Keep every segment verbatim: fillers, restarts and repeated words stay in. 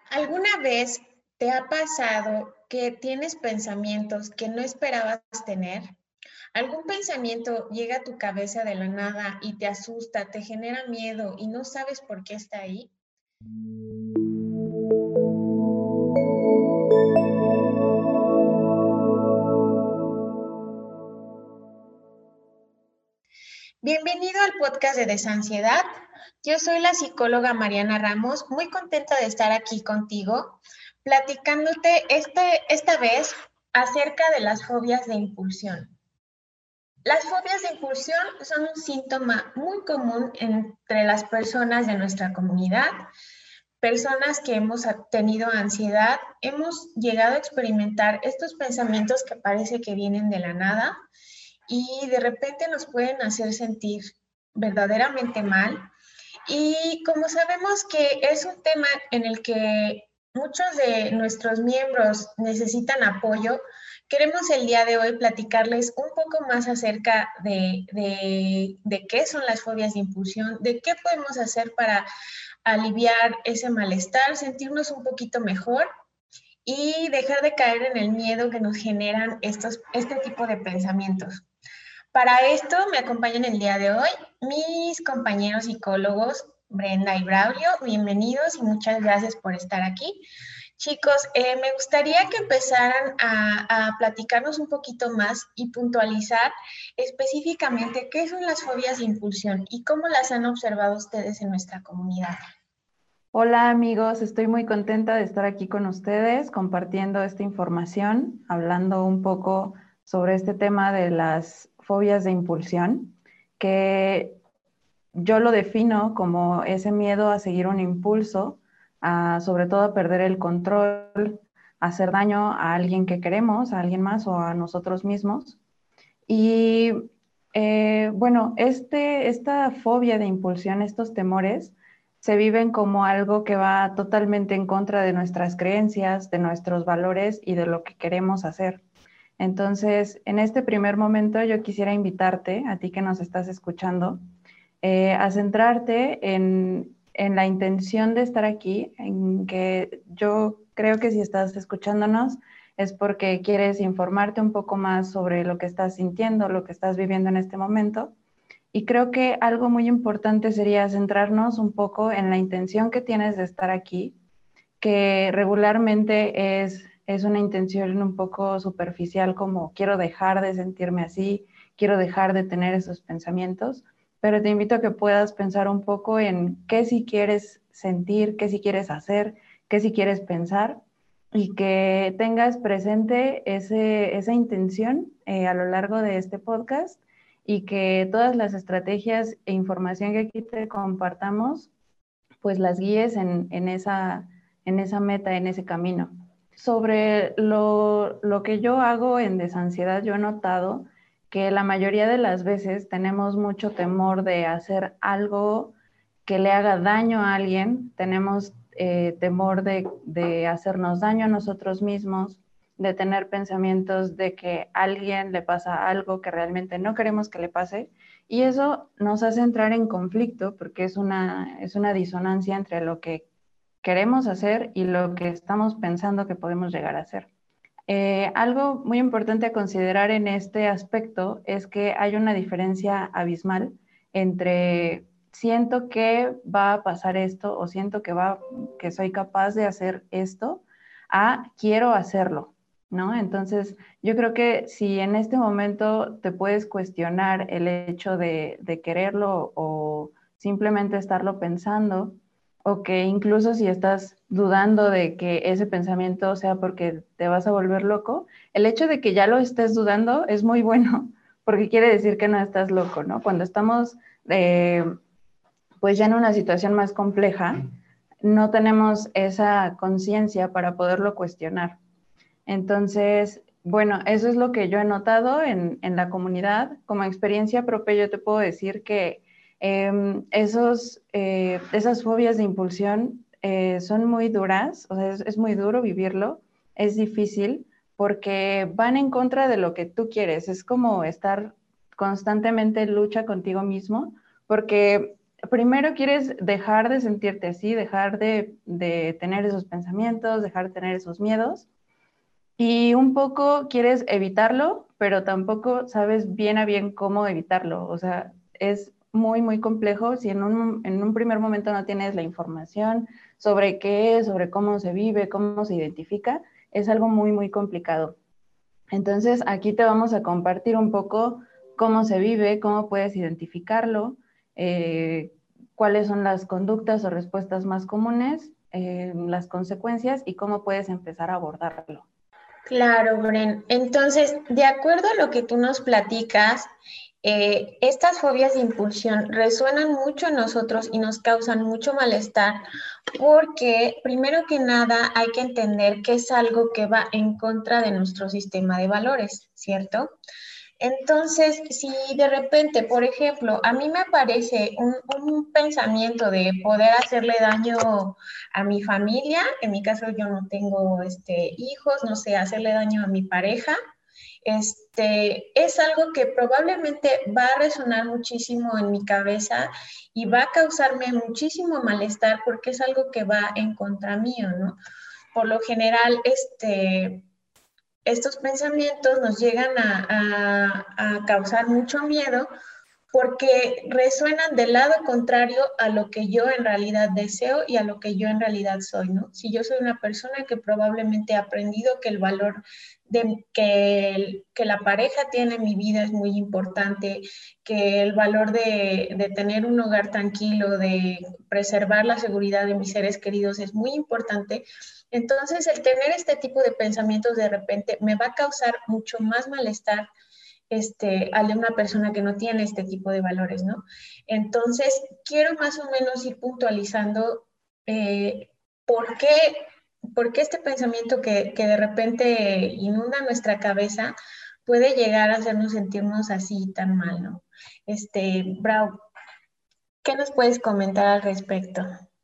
¿Alguna vez te ha pasado que tienes pensamientos que no esperabas tener? ¿Algún pensamiento llega a tu cabeza de la nada y te asusta, te genera miedo y no sabes por qué está ahí? Bienvenido al podcast de Desansiedad. Yo soy la psicóloga Mariana Ramos, muy contenta de estar aquí contigo, platicándote este, esta vez acerca de las fobias de impulsión. Las fobias de impulsión son un síntoma muy común entre las personas de nuestra comunidad. Personas que hemos tenido ansiedad, hemos llegado a experimentar estos pensamientos que parece que vienen de la nada y de repente nos pueden hacer sentir verdaderamente mal. Y como sabemos que es un tema en el que muchos de nuestros miembros necesitan apoyo, queremos el día de hoy platicarles un poco más acerca de, de, de qué son las fobias de impulsión, de qué podemos hacer para aliviar ese malestar, sentirnos un poquito mejor y dejar de caer en el miedo que nos generan estos, este tipo de pensamientos. Para esto me acompañan el día de hoy mis compañeros psicólogos Brenda y Braulio. Bienvenidos y muchas gracias por estar aquí. Chicos, eh, me gustaría que empezaran a, a platicarnos un poquito más y puntualizar específicamente qué son las fobias de impulsión y cómo las han observado ustedes en nuestra comunidad. Hola amigos, estoy muy contenta de estar aquí con ustedes compartiendo esta información, hablando un poco sobre este tema de las fobias de impulsión, que yo lo defino como ese miedo a seguir un impulso, a, sobre todo a perder el control, a hacer daño a alguien que queremos, a alguien más o a nosotros mismos. Y eh, bueno, este, esta fobia de impulsión, estos temores, se viven como algo que va totalmente en contra de nuestras creencias, de nuestros valores y de lo que queremos hacer. Entonces, en este primer momento yo quisiera invitarte, a ti que nos estás escuchando, eh, a centrarte en, en la intención de estar aquí, en que yo creo que si estás escuchándonos es porque quieres informarte un poco más sobre lo que estás sintiendo, lo que estás viviendo en este momento. Y creo que algo muy importante sería centrarnos un poco en la intención que tienes de estar aquí, que regularmente es, es una intención un poco superficial, como quiero dejar de sentirme así, quiero dejar de tener esos pensamientos, pero te invito a que puedas pensar un poco en qué si quieres sentir, qué si quieres hacer, qué si quieres pensar, y que tengas presente ese, esa intención eh, a lo largo de este podcast, y que todas las estrategias e información que aquí te compartamos, pues las guíes en, en, esa, en esa meta, en ese camino. Sobre lo, lo que yo hago en Desansiedad, yo he notado que la mayoría de las veces tenemos mucho temor de hacer algo que le haga daño a alguien, tenemos eh, temor de, de hacernos daño a nosotros mismos, de tener pensamientos de que a alguien le pasa algo que realmente no queremos que le pase, y eso nos hace entrar en conflicto porque es una, es una disonancia entre lo que queremos hacer y lo que estamos pensando que podemos llegar a hacer. Eh, algo muy importante a considerar en este aspecto es que hay una diferencia abismal entre siento que va a pasar esto o siento que, va, que soy capaz de hacer esto a quiero hacerlo, ¿no? Entonces, yo creo que si en este momento te puedes cuestionar el hecho de, de quererlo o simplemente estarlo pensando, o que incluso si estás dudando de que ese pensamiento sea porque te vas a volver loco, el hecho de que ya lo estés dudando es muy bueno, porque quiere decir que no estás loco, ¿no? Cuando estamos eh, pues ya en una situación más compleja, no tenemos esa conciencia para poderlo cuestionar. Entonces, bueno, eso es lo que yo he notado en, en la comunidad. Como experiencia propia, yo te puedo decir que eh, esos, eh, esas fobias de impulsión eh, son muy duras, o sea, es, es muy duro vivirlo, es difícil, porque van en contra de lo que tú quieres. Es como estar constantemente en lucha contigo mismo, porque primero quieres dejar de sentirte así, dejar de, de tener esos pensamientos, dejar de tener esos miedos. Y un poco quieres evitarlo, pero tampoco sabes bien a bien cómo evitarlo. O sea, es muy, muy complejo si en un, en un primer momento no tienes la información sobre qué es, sobre cómo se vive, cómo se identifica. Es algo muy, muy complicado. Entonces, aquí te vamos a compartir un poco cómo se vive, cómo puedes identificarlo, eh, cuáles son las conductas o respuestas más comunes, eh, las consecuencias y cómo puedes empezar a abordarlo. Claro, Bren. Entonces, de acuerdo a lo que tú nos platicas, eh, estas fobias de impulsión resuenan mucho en nosotros y nos causan mucho malestar porque, primero que nada, hay que entender que es algo que va en contra de nuestro sistema de valores, ¿cierto? Entonces, si de repente, por ejemplo, a mí me aparece un, un pensamiento de poder hacerle daño a mi familia, en mi caso yo no tengo este, hijos, no sé, hacerle daño a mi pareja, este, es algo que probablemente va a resonar muchísimo en mi cabeza y va a causarme muchísimo malestar porque es algo que va en contra mío, ¿no? Por lo general, este, estos pensamientos nos llegan a, a, a causar mucho miedo porque resuenan del lado contrario a lo que yo en realidad deseo y a lo que yo en realidad soy, ¿no? Si yo soy una persona que probablemente ha aprendido que el valor de, que, el, que la pareja tiene en mi vida es muy importante, que el valor de, de tener un hogar tranquilo, de preservar la seguridad de mis seres queridos es muy importante, entonces el tener este tipo de pensamientos de repente me va a causar mucho más malestar este, a una persona que no tiene este tipo de valores, ¿no? Entonces, quiero más o menos ir puntualizando eh, por qué, por qué este pensamiento que, que de repente inunda nuestra cabeza puede llegar a hacernos sentirnos así tan mal, ¿no? Este, Brau, ¿qué nos puedes comentar al respecto?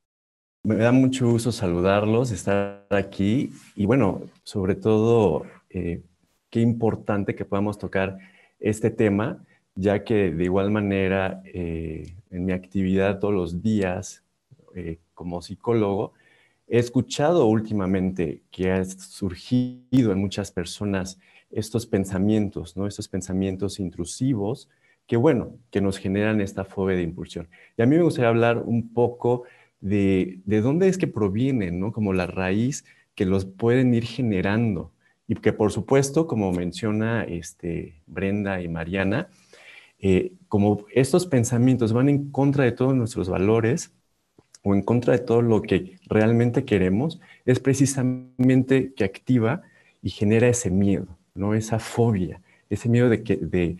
Me da mucho gusto saludarlos, estar aquí y bueno, sobre todo, eh, qué importante que podamos tocar este tema, ya que de igual manera eh, en mi actividad todos los días eh, como psicólogo, he escuchado últimamente que ha surgido en muchas personas estos pensamientos, ¿no? Estos pensamientos intrusivos que bueno, que nos generan esta fobia de impulsión. Y a mí me gustaría hablar un poco de, de dónde es que provienen, ¿no? Como la raíz que los pueden ir generando. Y que por supuesto, como menciona este, Brenda y Mariana, eh, como estos pensamientos van en contra de todos nuestros valores o en contra de todo lo que realmente queremos, es precisamente que activa y genera ese miedo, ¿no? Esa fobia, ese miedo de, que, de,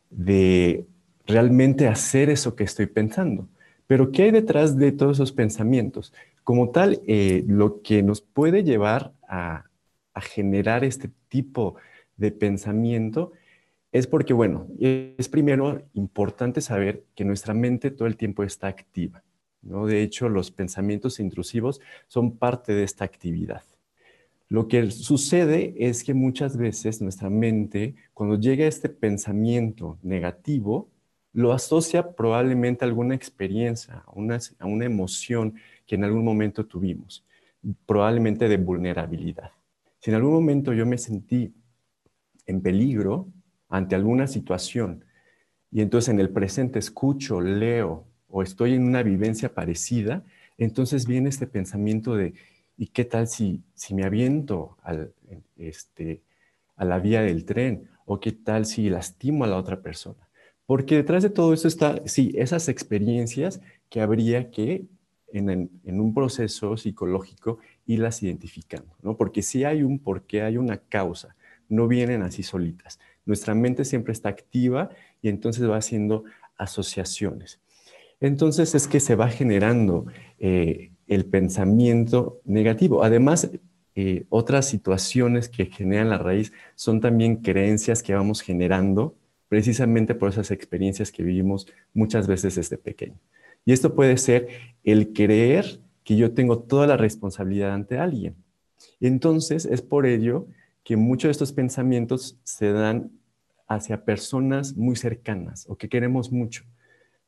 de realmente hacer eso que estoy pensando. Pero ¿qué hay detrás de todos esos pensamientos? Como tal, eh, lo que nos puede llevar a, a generar este tipo de pensamiento es porque, bueno, es primero importante saber que nuestra mente todo el tiempo está activa, ¿no? De hecho, los pensamientos intrusivos son parte de esta actividad. Lo que sucede es que muchas veces nuestra mente, cuando llega a este pensamiento negativo, lo asocia probablemente a alguna experiencia, a una, a una emoción que en algún momento tuvimos, probablemente de vulnerabilidad. Si en algún momento yo me sentí en peligro ante alguna situación y entonces en el presente escucho, leo o estoy en una vivencia parecida, entonces viene este pensamiento de ¿y qué tal si, si me aviento al, este, a la vía del tren? ¿O qué tal si lastimo a la otra persona? Porque detrás de todo eso está, sí, esas experiencias que habría que, en, en, en un proceso psicológico, irlas identificando, ¿no? Porque si hay un porqué, hay una causa, no vienen así solitas. Nuestra mente siempre está activa y entonces va haciendo asociaciones. Entonces es que se va generando eh, el pensamiento negativo. Además, eh, otras situaciones que generan la raíz son también creencias que vamos generando precisamente por esas experiencias que vivimos muchas veces desde pequeño. Y esto puede ser el creer que yo tengo toda la responsabilidad ante alguien. Y entonces es por ello que muchos de estos pensamientos se dan hacia personas muy cercanas o que queremos mucho.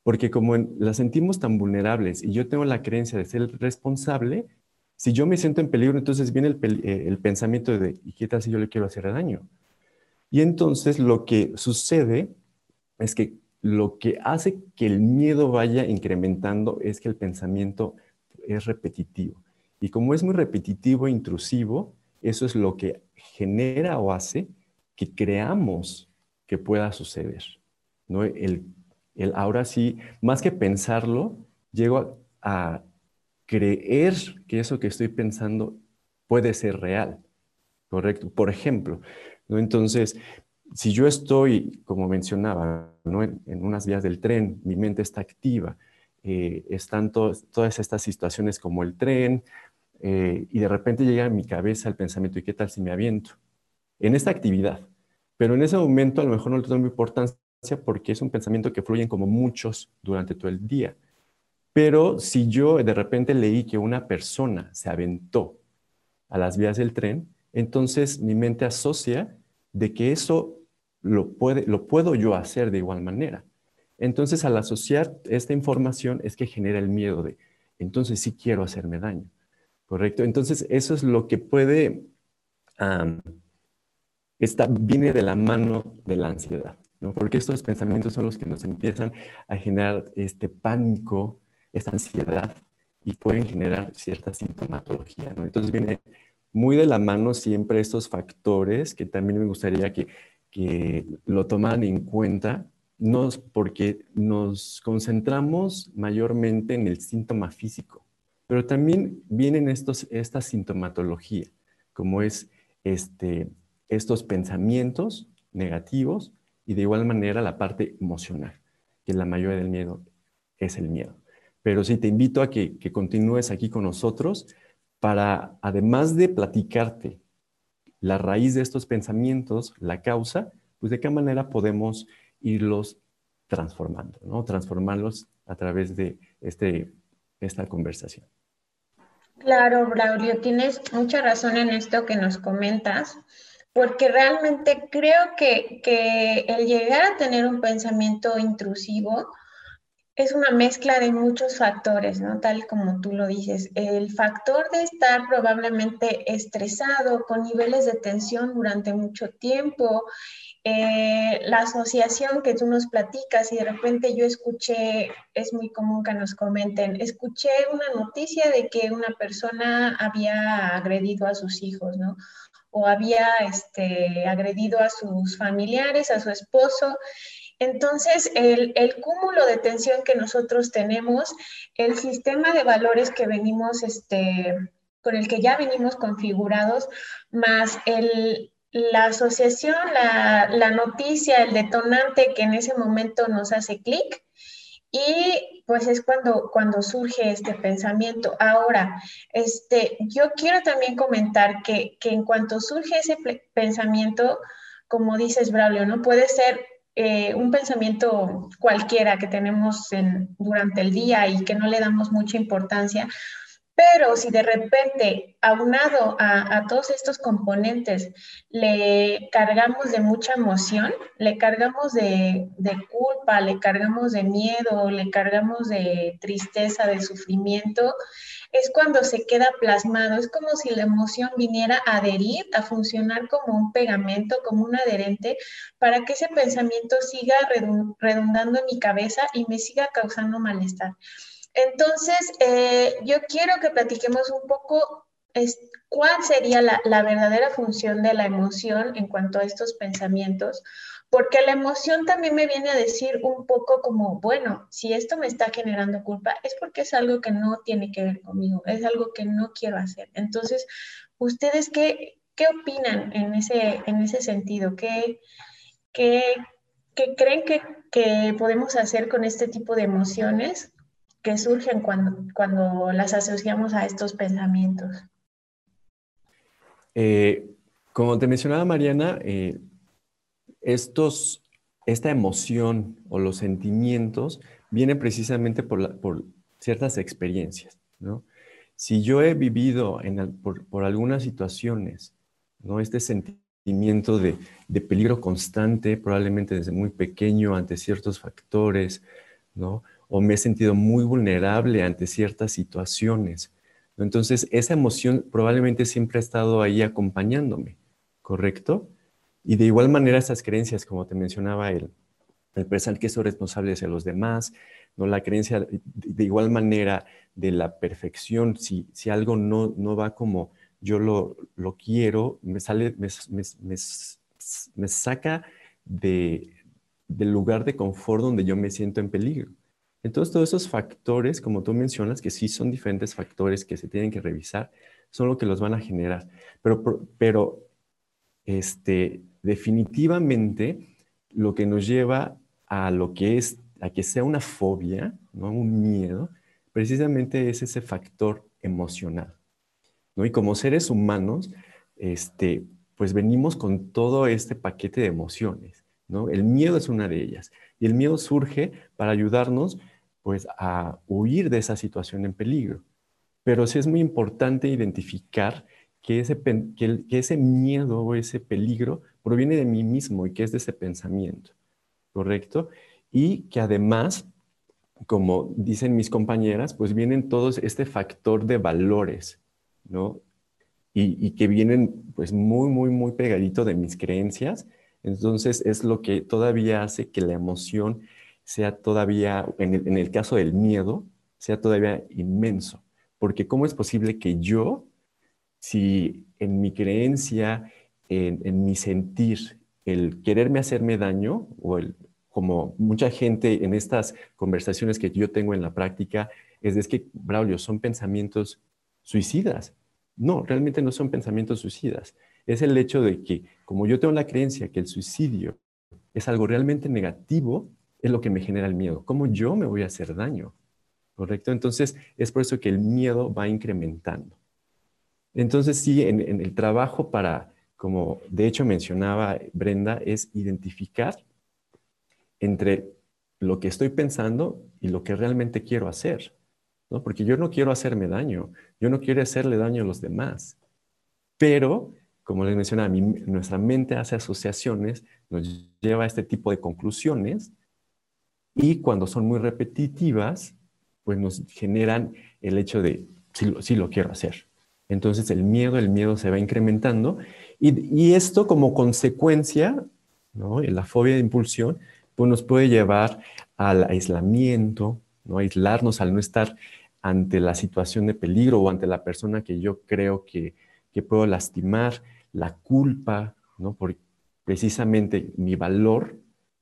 Porque como en- las sentimos tan vulnerables y yo tengo la creencia de ser el responsable, si yo me siento en peligro, entonces viene el, pel- eh, el pensamiento de, ¿y qué tal si yo le quiero hacer daño? Y entonces lo que sucede es que lo que hace que el miedo vaya incrementando es que el pensamiento es repetitivo. Y como es muy repetitivo e intrusivo, eso es lo que genera o hace que creamos que pueda suceder, ¿no? El, el ahora sí, más que pensarlo, llego a, a creer que eso que estoy pensando puede ser real, ¿correcto? Por ejemplo, ¿no? Entonces, si yo estoy, como mencionaba, ¿no? en, en unas vías del tren, mi mente está activa, eh, están to todas estas situaciones como el tren, eh, y de repente llega a mi cabeza el pensamiento, ¿y qué tal si me aviento? En esta actividad. Pero en ese momento a lo mejor no le tomo importancia porque es un pensamiento que fluyen como muchos durante todo el día. Pero si yo de repente leí que una persona se aventó a las vías del tren, entonces mi mente asocia de que eso lo, puede, lo puedo yo hacer de igual manera. Entonces, al asociar esta información es que genera el miedo de, entonces sí quiero hacerme daño, ¿correcto? Entonces, eso es lo que puede, um, está, viene de la mano de la ansiedad, ¿no? Porque estos pensamientos son los que nos empiezan a generar este pánico, esta ansiedad, y pueden generar cierta sintomatología, ¿no? Entonces viene muy de la mano siempre estos factores que también me gustaría que, que lo tomaran en cuenta, no porque nos concentramos mayormente en el síntoma físico, pero también vienen estos, esta sintomatología, como es este, estos pensamientos negativos y de igual manera la parte emocional, que la mayoría del miedo es el miedo. Pero sí te invito a que, que continúes aquí con nosotros para, además de platicarte la raíz de estos pensamientos, la causa, pues de qué manera podemos irlos transformando, ¿no? Transformarlos a través de este, esta conversación. Claro, Braulio, tienes mucha razón en esto que nos comentas, porque realmente creo que, que el llegar a tener un pensamiento intrusivo es una mezcla de muchos factores, ¿no? Tal como tú lo dices, el factor de estar probablemente estresado, con niveles de tensión durante mucho tiempo, eh, la asociación que tú nos platicas y de repente yo escuché, es muy común que nos comenten, escuché una noticia de que una persona había agredido a sus hijos, ¿no? O había este, agredido a sus familiares, a su esposo. Entonces, el, el cúmulo de tensión que nosotros tenemos, el sistema de valores que venimos, este, con el que ya venimos configurados, más el, la asociación, la, la noticia, el detonante que en ese momento nos hace clic, y pues es cuando, cuando surge este pensamiento. Ahora, este, yo quiero también comentar que, que en cuanto surge ese pensamiento, como dices, Braulio, ¿no? Puede ser eh, un pensamiento cualquiera que tenemos en, durante el día y que no le damos mucha importancia, pero si de repente, aunado a, a, todos estos componentes, le cargamos de mucha emoción, le cargamos de, de, culpa, le cargamos de miedo, le cargamos de tristeza, de sufrimiento, es cuando se queda plasmado. Es como si la emoción viniera a adherir, a funcionar como un pegamento, como un adherente, para que ese pensamiento siga redundando en mi cabeza y me siga causando malestar. Entonces, eh, yo quiero que platiquemos un poco es, cuál sería la, la, verdadera función de la emoción en cuanto a estos pensamientos, porque la emoción también me viene a decir un poco como, bueno, si esto me está generando culpa, es porque es algo que no tiene que ver conmigo, es algo que no quiero hacer. Entonces, ¿ustedes qué, qué opinan en ese, en ese sentido? ¿Qué, qué, qué creen que, que podemos hacer con este tipo de emociones que surgen cuando, cuando las asociamos a estos pensamientos? Eh, como te mencionaba Mariana, eh, estos, esta emoción o los sentimientos vienen precisamente por, la, por ciertas experiencias, ¿no? Si yo he vivido en, por, por algunas situaciones, ¿no? Este sentimiento de, de peligro constante, probablemente desde muy pequeño ante ciertos factores, ¿no? o me he sentido muy vulnerable ante ciertas situaciones. Entonces, esa emoción probablemente siempre ha estado ahí acompañándome, ¿correcto? Y de igual manera estas creencias, como te mencionaba, el, el pensar que soy responsable hacia los demás, ¿no? La creencia de, de igual manera de la perfección, si, si algo no, no va como yo lo, lo quiero, me sale, me, me, me, me saca de, del lugar de confort donde yo me siento en peligro. Entonces, todos esos factores, como tú mencionas, que sí son diferentes factores que se tienen que revisar, son lo que los van a generar. Pero, pero este, definitivamente, lo que nos lleva a lo que es, a que sea una fobia, ¿no? Un miedo, precisamente es ese factor emocional, ¿no? Y como seres humanos, este, pues venimos con todo este paquete de emociones, ¿no? El miedo es una de ellas. Y el miedo surge para ayudarnos, pues, a huir de esa situación en peligro. Pero sí es muy importante identificar que ese, que, el, que ese miedo o ese peligro proviene de mí mismo y que es de ese pensamiento, ¿correcto? Y que además, como dicen mis compañeras, pues vienen todos este factor de valores, ¿no? Y, y que vienen pues muy, muy, muy pegadito de mis creencias. Entonces es lo que todavía hace que la emoción sea todavía, en el, en el caso del miedo, sea todavía inmenso. Porque ¿cómo es posible que yo, si en mi creencia, en, en mi sentir, el quererme hacerme daño, o el, como mucha gente en estas conversaciones que yo tengo en la práctica, es, es que, Braulio, son pensamientos suicidas. No, realmente no son pensamientos suicidas. Es el hecho de que, como yo tengo la creencia que el suicidio es algo realmente negativo, es lo que me genera el miedo. ¿Cómo yo me voy a hacer daño? ¿Correcto? Entonces, es por eso que el miedo va incrementando. Entonces, sí, en, en el trabajo para, como de hecho mencionaba Brenda, es identificar entre lo que estoy pensando y lo que realmente quiero hacer, ¿no? Porque yo no quiero hacerme daño, yo no quiero hacerle daño a los demás, pero, como les mencionaba, mi, nuestra mente hace asociaciones, nos lleva a este tipo de conclusiones y cuando son muy repetitivas, pues nos generan el hecho de, sí, lo, sí lo quiero hacer. Entonces el miedo, el miedo se va incrementando y, y esto como consecuencia, ¿no? La fobia de impulsión, pues nos puede llevar al aislamiento, ¿no? Aislarnos al no estar ante la situación de peligro o ante la persona que yo creo que, que puedo lastimar, la culpa, ¿no? Por precisamente mi valor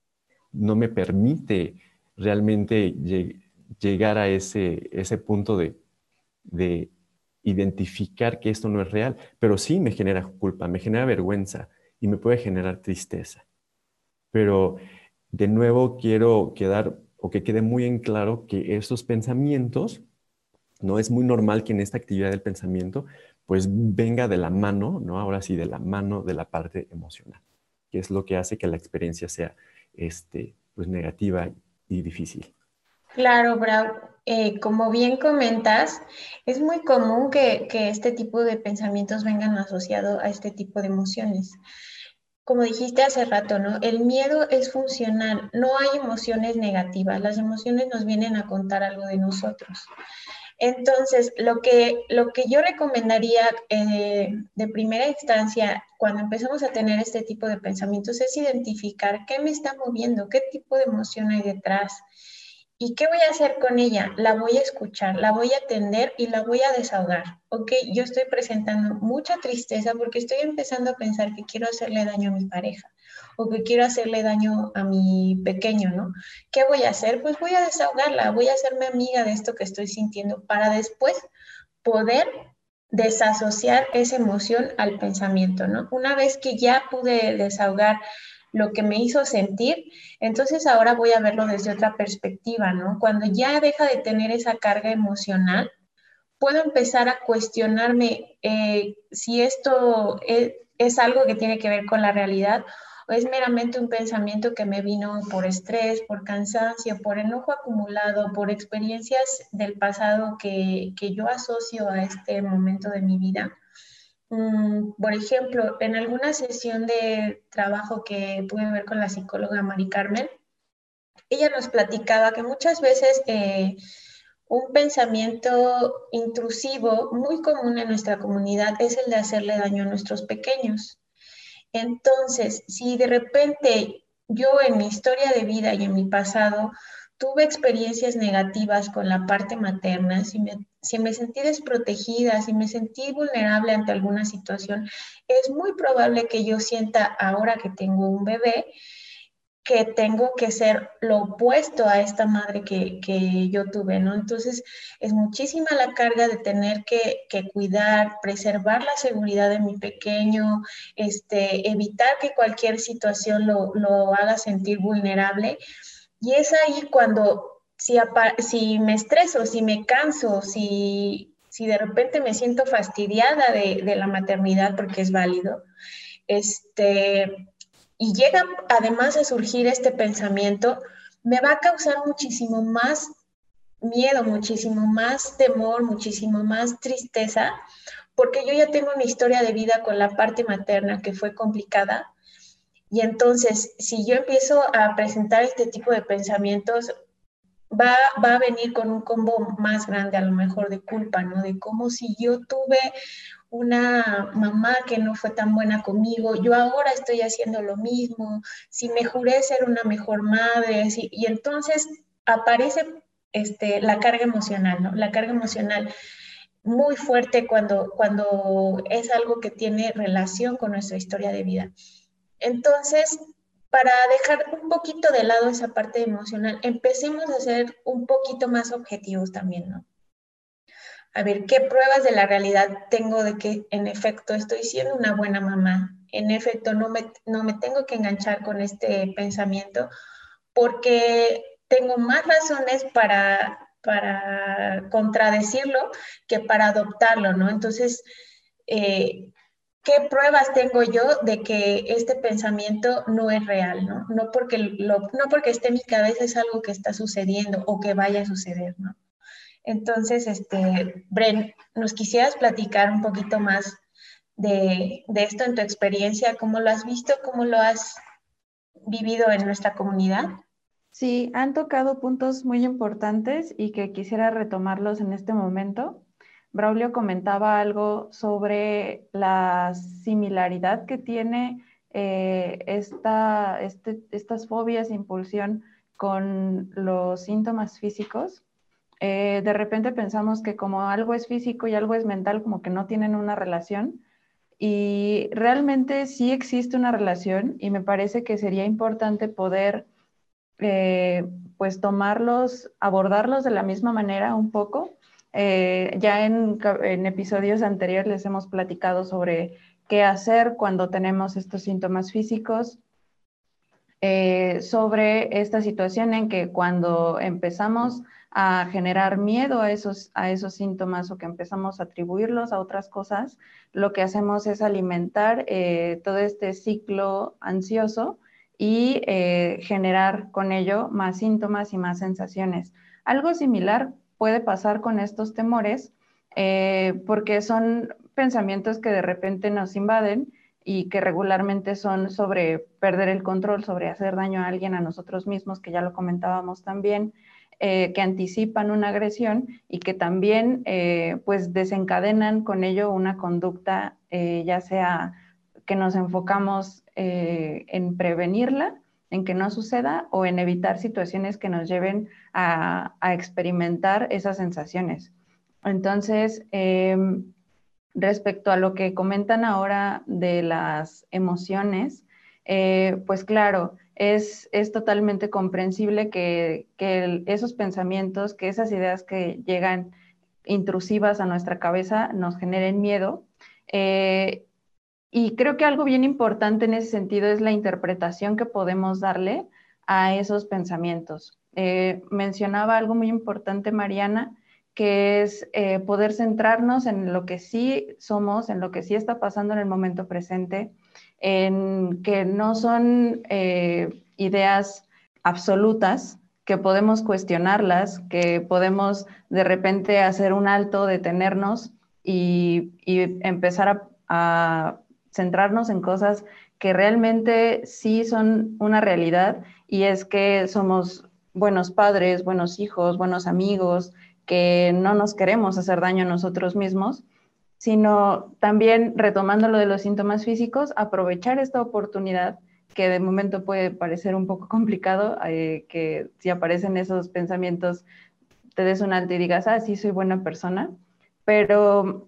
no me permite realmente lleg llegar a ese, ese punto de, de identificar que esto no es real, pero sí me genera culpa, me genera vergüenza y me puede generar tristeza. Pero de nuevo quiero quedar o que quede muy en claro que estos pensamientos, no es muy normal que en esta actividad del pensamiento pues venga de la mano, ¿no? Ahora sí, de la mano de la parte emocional, que es lo que hace que la experiencia sea este, pues negativa y difícil. Claro, Brau. Eh, como bien comentas, es muy común que, que este tipo de pensamientos vengan asociados a este tipo de emociones. Como dijiste hace rato, ¿no? El miedo es funcional, no hay emociones negativas, las emociones nos vienen a contar algo de nosotros. Entonces, lo que, lo que yo recomendaría eh, de primera instancia cuando empezamos a tener este tipo de pensamientos es identificar qué me está moviendo, qué tipo de emoción hay detrás y qué voy a hacer con ella. La voy a escuchar, la voy a atender y la voy a desahogar. Ok, yo estoy presentando mucha tristeza porque estoy empezando a pensar que quiero hacerle daño a mi pareja o que quiero hacerle daño a mi pequeño, ¿no? ¿Qué voy a hacer? Pues voy a desahogarla, voy a hacerme amiga de esto que estoy sintiendo para después poder desasociar esa emoción al pensamiento, ¿no? Una vez que ya pude desahogar lo que me hizo sentir, entonces ahora voy a verlo desde otra perspectiva, ¿no? Cuando ya deja de tener esa carga emocional, puedo empezar a cuestionarme eh, si esto es, es algo que tiene que ver con la realidad o es meramente un pensamiento que me vino por estrés, por cansancio, por enojo acumulado, por experiencias del pasado que, que yo asocio a este momento de mi vida. Mm, por ejemplo, en alguna sesión de trabajo que pude ver con la psicóloga Mari Carmen, ella nos platicaba que muchas veces eh, un pensamiento intrusivo muy común en nuestra comunidad es el de hacerle daño a nuestros pequeños. Entonces, si de repente yo en mi historia de vida y en mi pasado tuve experiencias negativas con la parte materna, si me, si me sentí desprotegida, si me sentí vulnerable ante alguna situación, es muy probable que yo sienta ahora que tengo un bebé que tengo que ser lo opuesto a esta madre que, que yo tuve, ¿no? Entonces, es muchísima la carga de tener que, que cuidar, preservar la seguridad de mi pequeño, este, evitar que cualquier situación lo, lo haga sentir vulnerable. Y es ahí cuando, si, si me estreso, si me canso, si, si de repente me siento fastidiada de, de la maternidad, porque es válido, este y llega además a surgir este pensamiento, me va a causar muchísimo más miedo, muchísimo más temor, muchísimo más tristeza, porque yo ya tengo una historia de vida con la parte materna que fue complicada. Y entonces, si yo empiezo a presentar este tipo de pensamientos, va, va a venir con un combo más grande, a lo mejor de culpa, ¿no? De cómo si yo tuve una mamá que no fue tan buena conmigo, yo ahora estoy haciendo lo mismo, si me juré ser una mejor madre, si, y entonces aparece este, la carga emocional, ¿no? La carga emocional muy fuerte cuando, cuando es algo que tiene relación con nuestra historia de vida. Entonces, para dejar un poquito de lado esa parte emocional, empecemos a ser un poquito más objetivos también, ¿no? A ver, ¿qué pruebas de la realidad tengo de que en efecto estoy siendo una buena mamá? En efecto, no me, no me tengo que enganchar con este pensamiento porque tengo más razones para, para contradecirlo que para adoptarlo, ¿no? Entonces, eh, ¿qué pruebas tengo yo de que este pensamiento no es real, ¿no? No porque, lo, no porque esté en mi cabeza es algo que está sucediendo o que vaya a suceder, ¿no? Entonces, este, Bren, ¿nos quisieras platicar un poquito más de, de esto en tu experiencia? ¿Cómo lo has visto? ¿Cómo lo has vivido en nuestra comunidad? Sí, han tocado puntos muy importantes y que quisiera retomarlos en este momento. Braulio comentaba algo sobre la similaridad que tiene eh, esta, este, estas fobias de impulsión con los síntomas físicos. Eh, de repente pensamos que como algo es físico y algo es mental, como que no tienen una relación. Y realmente sí existe una relación y me parece que sería importante poder eh, pues tomarlos, abordarlos de la misma manera un poco. Eh, ya en, en episodios anteriores les hemos platicado sobre qué hacer cuando tenemos estos síntomas físicos, eh, sobre esta situación en que cuando empezamos a generar miedo a esos, a esos síntomas o que empezamos a atribuirlos a otras cosas, lo que hacemos es alimentar eh, todo este ciclo ansioso y eh, generar con ello más síntomas y más sensaciones. Algo similar puede pasar con estos temores eh, porque son pensamientos que de repente nos invaden y que regularmente son sobre perder el control, sobre hacer daño a alguien, a nosotros mismos, que ya lo comentábamos también, eh, que anticipan una agresión y que también eh, pues desencadenan con ello una conducta, eh, ya sea que nos enfocamos eh, en prevenirla, en que no suceda o en evitar situaciones que nos lleven a, a experimentar esas sensaciones. Entonces, eh, respecto a lo que comentan ahora de las emociones, eh, pues claro, es, es totalmente comprensible que, que el, esos pensamientos, que esas ideas que llegan intrusivas a nuestra cabeza nos generen miedo. Eh, y creo que algo bien importante en ese sentido es la interpretación que podemos darle a esos pensamientos. Eh, mencionaba algo muy importante, Mariana, que es eh, poder centrarnos en lo que sí somos, en lo que sí está pasando en el momento presente, en que no son eh, ideas absolutas, que podemos cuestionarlas, que podemos de repente hacer un alto, detenernos y, y empezar a, a centrarnos en cosas que realmente sí son una realidad, y es que somos buenos padres, buenos hijos, buenos amigos, que no nos queremos hacer daño a nosotros mismos, sino también, retomando lo de los síntomas físicos, aprovechar esta oportunidad que de momento puede parecer un poco complicado, eh, que si aparecen esos pensamientos te des un alto y digas, ah, sí, soy buena persona, pero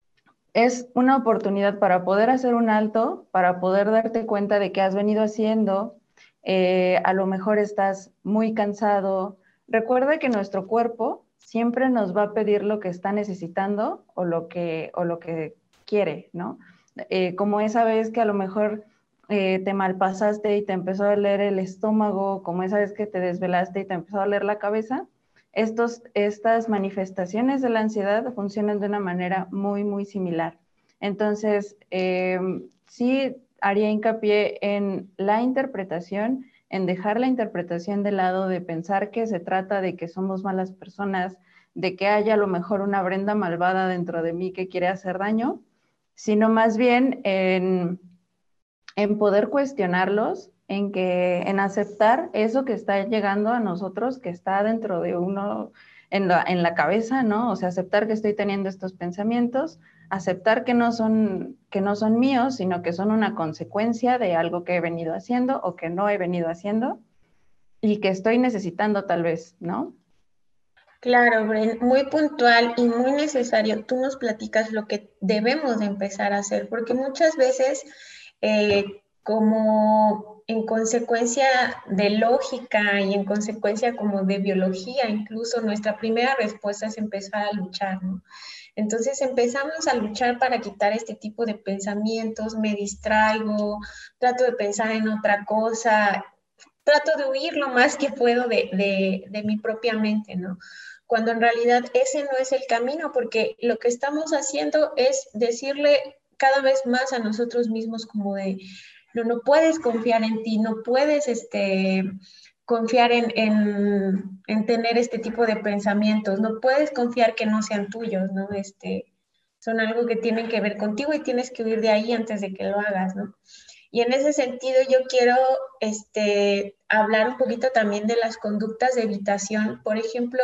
es una oportunidad para poder hacer un alto, para poder darte cuenta de qué has venido haciendo. Eh, a lo mejor estás muy cansado. Recuerda que nuestro cuerpo siempre nos va a pedir lo que está necesitando o lo que, o lo que quiere, ¿no? Eh, como esa vez que a lo mejor eh, te malpasaste y te empezó a doler el estómago, como esa vez que te desvelaste y te empezó a doler la cabeza, estos, estas manifestaciones de la ansiedad funcionan de una manera muy, muy similar. Entonces, eh, sí haría hincapié en la interpretación, en dejar la interpretación de lado, de pensar que se trata de que somos malas personas, de que haya a lo mejor una Brenda malvada dentro de mí que quiere hacer daño, sino más bien en, en poder cuestionarlos, en, que, en aceptar eso que está llegando a nosotros, que está dentro de uno, en la, en la cabeza, ¿no? O sea, aceptar que estoy teniendo estos pensamientos, aceptar que no son, que no son míos, sino que son una consecuencia de algo que he venido haciendo o que no he venido haciendo y que estoy necesitando tal vez, ¿no? Claro, Bren, muy puntual y muy necesario. Tú nos platicas lo que debemos de empezar a hacer, porque muchas veces, eh, como en consecuencia de lógica y en consecuencia como de biología, incluso nuestra primera respuesta es empezar a luchar, ¿no? Entonces empezamos a luchar para quitar este tipo de pensamientos, me distraigo, trato de pensar en otra cosa, trato de huir lo más que puedo de, de, de mi propia mente, ¿no? Cuando en realidad ese no es el camino, porque lo que estamos haciendo es decirle cada vez más a nosotros mismos como de, no, no puedes confiar en ti, no puedes este, confiar en, en, en tener este tipo de pensamientos, no puedes confiar que no sean tuyos, ¿no? Este, son algo que tienen que ver contigo y tienes que huir de ahí antes de que lo hagas, ¿no? Y en ese sentido yo quiero este, hablar un poquito también de las conductas de evitación. Por ejemplo,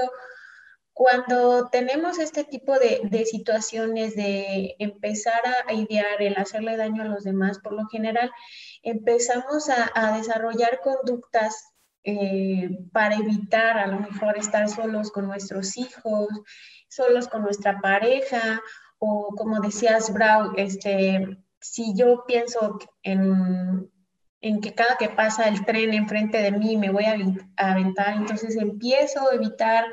cuando tenemos este tipo de, de situaciones de empezar a idear el hacerle daño a los demás, por lo general empezamos a, a desarrollar conductas eh, para evitar a lo mejor estar solos con nuestros hijos, solos con nuestra pareja, o como decías, Brau, este, si yo pienso en, en que cada que pasa el tren enfrente de mí me voy a aventar, entonces empiezo a evitar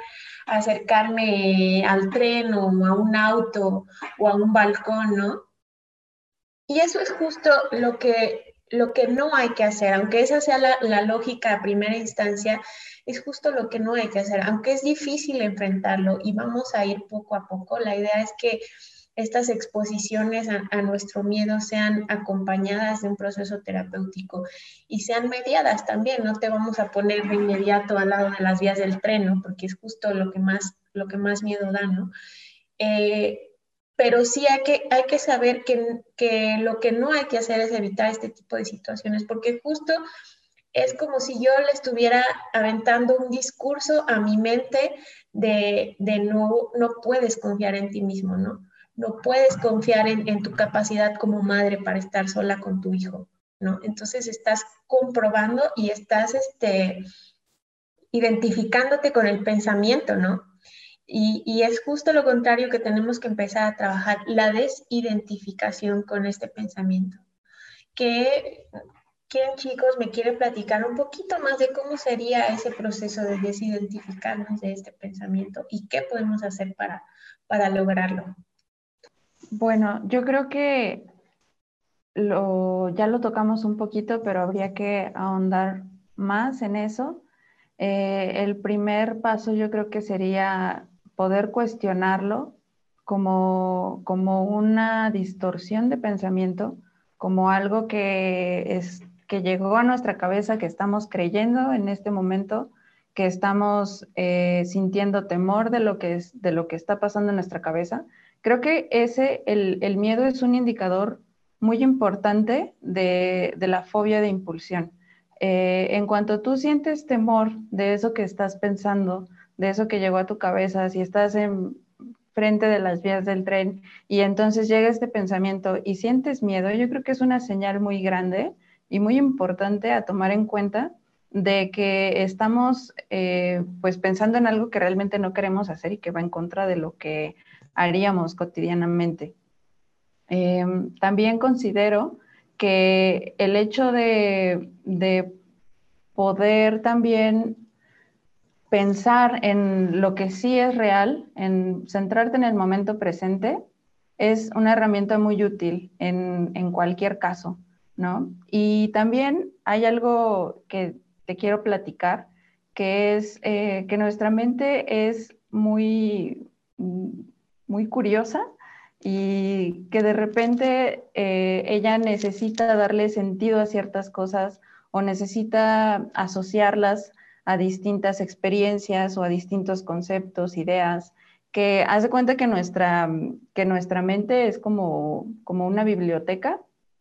acercarme al tren o a un auto o a un balcón, ¿no? Y eso es justo lo que, lo que no hay que hacer, aunque esa sea la, la lógica a primera instancia, es justo lo que no hay que hacer, aunque es difícil enfrentarlo y vamos a ir poco a poco. La idea es que estas exposiciones a, a, nuestro miedo sean acompañadas de un proceso terapéutico y sean mediadas también. No te vamos a poner de inmediato al lado de las vías del tren, ¿no? Porque es justo lo que más, lo que más miedo da, ¿no? Eh, pero sí hay que, hay que saber que, que lo que no hay que hacer es evitar este tipo de situaciones, porque justo es como si yo le estuviera aventando un discurso a mi mente de, de no, no puedes confiar en ti mismo, ¿no? No puedes confiar en, en, tu capacidad como madre para estar sola con tu hijo, ¿no? Entonces estás comprobando y estás este, identificándote con el pensamiento, ¿no? Y, y es justo lo contrario que tenemos que empezar a trabajar, la desidentificación con este pensamiento. Que, ¿quién, chicos, me quiere platicar un poquito más de cómo sería ese proceso de desidentificarnos de este pensamiento y qué podemos hacer para, para lograrlo? Bueno, yo creo que lo, ya lo tocamos un poquito, pero habría que ahondar más en eso. Eh, el primer paso yo creo que sería poder cuestionarlo como, como una distorsión de pensamiento, como algo que, es, que llegó a nuestra cabeza, que estamos creyendo en este momento, que estamos eh, sintiendo temor de lo, que es, de lo que está pasando en nuestra cabeza. Creo que ese, el, el miedo es un indicador muy importante de, de la fobia de impulsión. eh, en cuanto tú sientes temor de eso que estás pensando, de eso que llegó a tu cabeza, si estás en frente de las vías del tren y entonces llega este pensamiento y sientes miedo, yo creo que es una señal muy grande y muy importante a tomar en cuenta de que estamos eh, pues pensando en algo que realmente no queremos hacer y que va en contra de lo que haríamos cotidianamente. Eh, también considero que el hecho de, de poder también pensar en lo que sí es real, en centrarte en el momento presente, es una herramienta muy útil en, en cualquier caso, ¿no? Y también hay algo que te quiero platicar, que es eh, que nuestra mente es muy, muy curiosa y que de repente eh, ella necesita darle sentido a ciertas cosas o necesita asociarlas a distintas experiencias o a distintos conceptos, ideas, que haz de cuenta que nuestra, que nuestra mente es como, como una biblioteca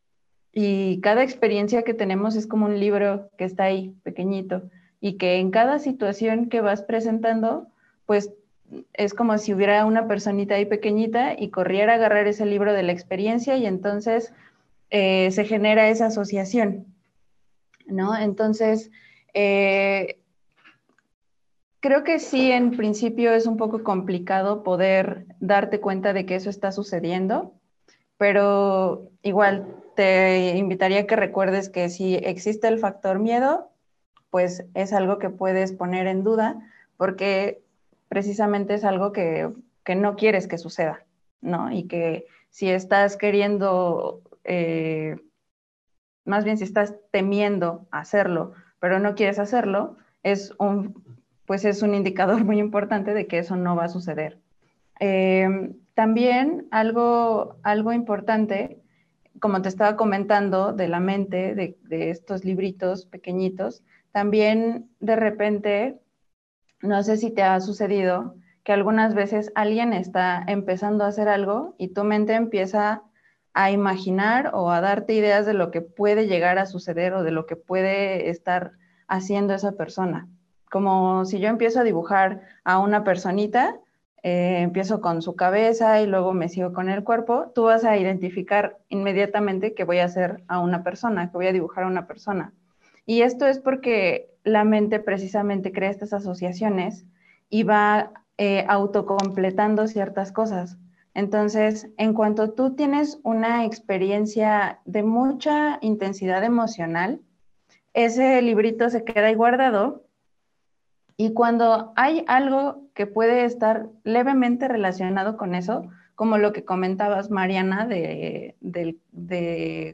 y cada experiencia que tenemos es como un libro que está ahí, pequeñito, y que en cada situación que vas presentando, pues es como si hubiera una personita ahí pequeñita y corriera a agarrar ese libro de la experiencia y entonces eh, se genera esa asociación, ¿no? Entonces, eh, creo que sí, en principio es un poco complicado poder darte cuenta de que eso está sucediendo, pero igual te invitaría a que recuerdes que si existe el factor miedo, pues es algo que puedes poner en duda porque precisamente es algo que, que no quieres que suceda, ¿no? Y que si estás queriendo, eh, más bien si estás temiendo hacerlo, pero no quieres hacerlo, es un, pues es un indicador muy importante de que eso no va a suceder. Eh, también algo, algo importante, como te estaba comentando, de la mente, de, de estos libritos pequeñitos, también de repente, no sé si te ha sucedido, que algunas veces alguien está empezando a hacer algo y tu mente empieza a imaginar o a darte ideas de lo que puede llegar a suceder o de lo que puede estar haciendo esa persona. Como si yo empiezo a dibujar a una personita, eh, empiezo con su cabeza y luego me sigo con el cuerpo, tú vas a identificar inmediatamente que voy a hacer a una persona, que voy a dibujar a una persona. Y esto es porque la mente precisamente crea estas asociaciones y va eh, autocompletando ciertas cosas. Entonces, en cuanto tú tienes una experiencia de mucha intensidad emocional, ese librito se queda ahí guardado y cuando hay algo que puede estar levemente relacionado con eso, como lo que comentabas, Mariana, de, de, de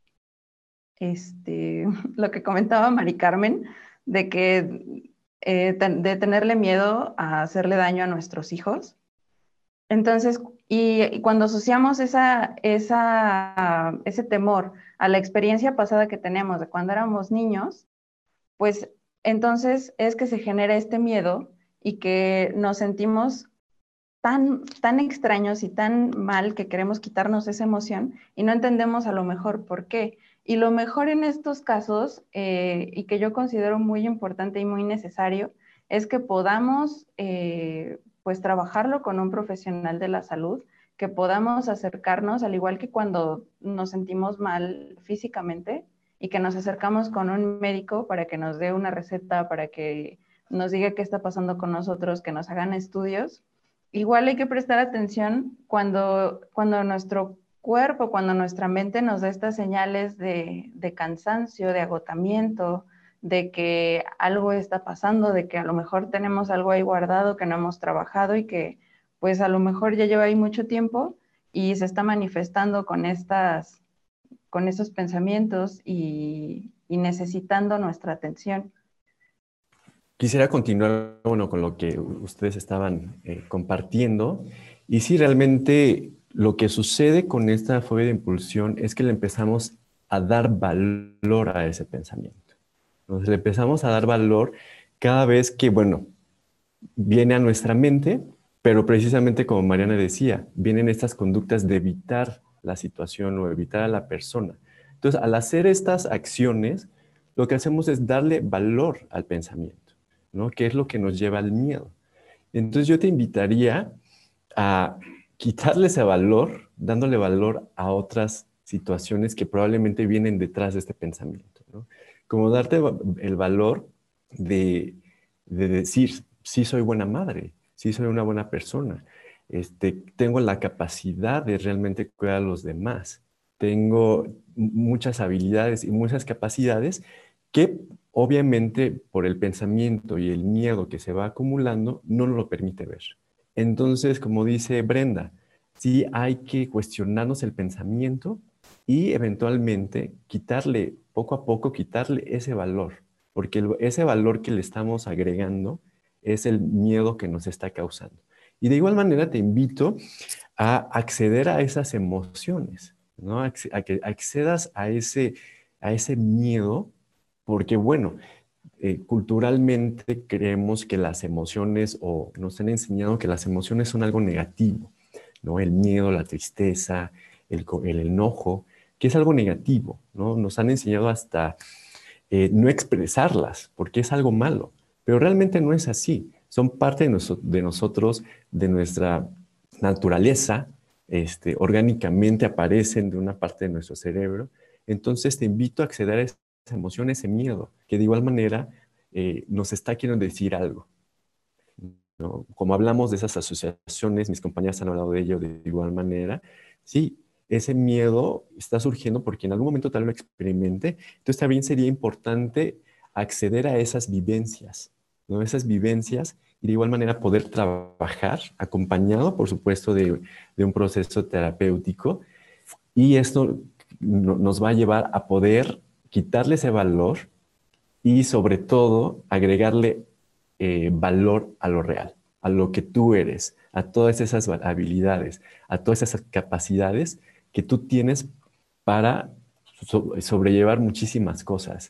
este, lo que comentaba Mari Carmen, de que eh, de tenerle miedo a hacerle daño a nuestros hijos. Entonces, y, y cuando asociamos esa, esa, ese temor a la experiencia pasada que tenemos de cuando éramos niños, pues entonces es que se genera este miedo y que nos sentimos tan, tan extraños y tan mal que queremos quitarnos esa emoción y no entendemos a lo mejor por qué. Y lo mejor en estos casos, eh, y que yo considero muy importante y muy necesario, es que podamos eh, pues trabajarlo con un profesional de la salud, que podamos acercarnos, al igual que cuando nos sentimos mal físicamente, y que nos acercamos con un médico para que nos dé una receta, para que nos diga qué está pasando con nosotros, que nos hagan estudios. Igual hay que prestar atención cuando, cuando nuestro cuerpo, cuando nuestra mente nos da estas señales de, de cansancio, de agotamiento, de que algo está pasando, de que a lo mejor tenemos algo ahí guardado que no hemos trabajado y que pues a lo mejor ya lleva ahí mucho tiempo y se está manifestando con, estas, con estos pensamientos y, y necesitando nuestra atención. Quisiera continuar, bueno, con lo que ustedes estaban eh, compartiendo. Y sí, realmente lo que sucede con esta fobia de impulsión es que le empezamos a dar valor a ese pensamiento. Entonces le empezamos a dar valor cada vez que, bueno, viene a nuestra mente, pero precisamente como Mariana decía, vienen estas conductas de evitar la situación o evitar a la persona. Entonces, al hacer estas acciones, lo que hacemos es darle valor al pensamiento, ¿no? Que es lo que nos lleva al miedo. Entonces yo te invitaría a quitarle ese valor, dándole valor a otras situaciones que probablemente vienen detrás de este pensamiento, ¿no? Como darte el valor de, de decir, sí soy buena madre, sí soy una buena persona, este, tengo la capacidad de realmente cuidar a los demás, tengo muchas habilidades y muchas capacidades que obviamente por el pensamiento y el miedo que se va acumulando no nos lo permite ver. Entonces, como dice Brenda, sí hay que cuestionarnos el pensamiento y eventualmente quitarle, poco a poco, quitarle ese valor, porque el- ese valor que le estamos agregando es el miedo que nos está causando. Y de igual manera te invito a acceder a esas emociones, ¿no? A, a que accedas a ese, a ese miedo, porque bueno, eh, culturalmente creemos que las emociones, o nos han enseñado que las emociones son algo negativo, ¿no? El miedo, la tristeza, el, el enojo, que es algo negativo, ¿no? Nos han enseñado hasta eh, no expresarlas, porque es algo malo, pero realmente no es así. Son parte de, noso de nosotros, de nuestra naturaleza, este, orgánicamente aparecen de una parte de nuestro cerebro. Entonces te invito a acceder a esa emoción, ese miedo, que de igual manera eh, nos está queriendo decir algo, ¿no? Como hablamos de esas asociaciones, mis compañeras han hablado de ello de igual manera, sí, ese miedo está surgiendo porque en algún momento tal vez lo experimente, entonces también sería importante acceder a esas vivencias, ¿no? Esas vivencias y de igual manera poder trabajar acompañado, por supuesto, de, de un proceso terapéutico, y esto no, nos va a llevar a poder quitarle ese valor y sobre todo agregarle eh, valor a lo real, a lo que tú eres, a todas esas habilidades, a todas esas capacidades que tú tienes para so sobrellevar muchísimas cosas,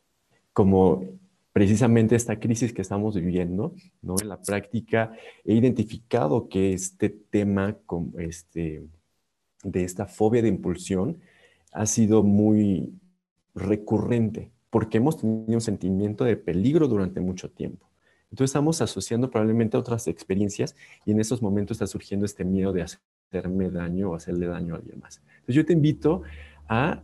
como precisamente esta crisis que estamos viviendo, ¿no? En la práctica he identificado que este tema con este, de esta fobia de impulsión ha sido muy recurrente porque hemos tenido un sentimiento de peligro durante mucho tiempo. Entonces estamos asociando probablemente a otras experiencias y en esos momentos está surgiendo este miedo de hacerme daño o hacerle daño a alguien más. Entonces yo te invito a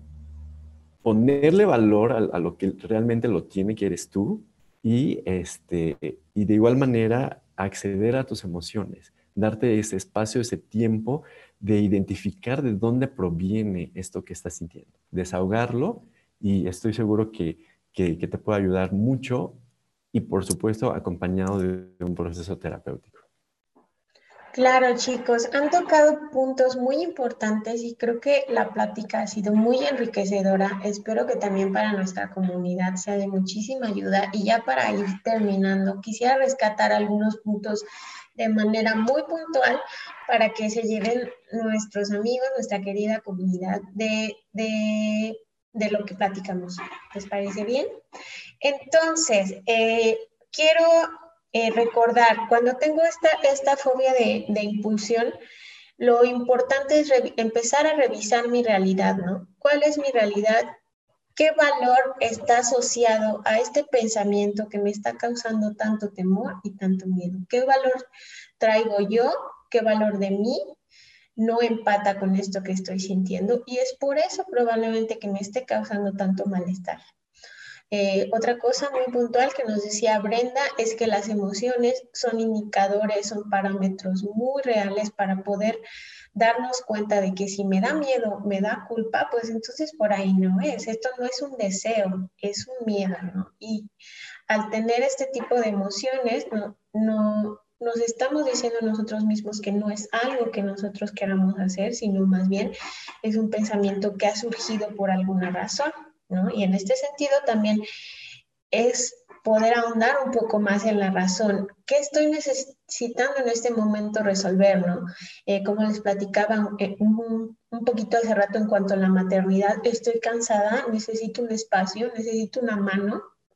ponerle valor a, a lo que realmente lo tiene, que eres tú, y, este, y de igual manera acceder a tus emociones, darte ese espacio, ese tiempo de identificar de dónde proviene esto que estás sintiendo, desahogarlo, y estoy seguro que, que, que te puede ayudar mucho y por supuesto acompañado de, de un proceso terapéutico. Claro, chicos, han tocado puntos muy importantes y creo que la plática ha sido muy enriquecedora. Espero que también para nuestra comunidad sea de muchísima ayuda. Y ya para ir terminando, quisiera rescatar algunos puntos de manera muy puntual para que se lleven nuestros amigos, nuestra querida comunidad de, de, de lo que platicamos. ¿Les parece bien? Entonces, eh, quiero eh, recordar, cuando tengo esta, esta fobia de, de impulsión, lo importante es empezar a revisar mi realidad, ¿no? ¿Cuál es mi realidad? ¿Qué valor está asociado a este pensamiento que me está causando tanto temor y tanto miedo? ¿Qué valor traigo yo? ¿Qué valor de mí no empata con esto que estoy sintiendo? Y es por eso probablemente que me esté causando tanto malestar. Eh, otra cosa muy puntual que nos decía Brenda es que las emociones son indicadores, son parámetros muy reales para poder darnos cuenta de que si me da miedo, me da culpa, pues entonces por ahí no es. Esto no es un deseo, es un miedo, ¿no? Y al tener este tipo de emociones, no, no nos estamos diciendo nosotros mismos que no es algo que nosotros queramos hacer, sino más bien es un pensamiento que ha surgido por alguna razón, ¿no? Y en este sentido también es poder ahondar un poco más en la razón. ¿Qué estoy necesitando en este momento resolver, no? Eh, como les platicaba eh, un, un poquito hace rato en cuanto a la maternidad, estoy cansada, necesito un espacio, necesito una mano,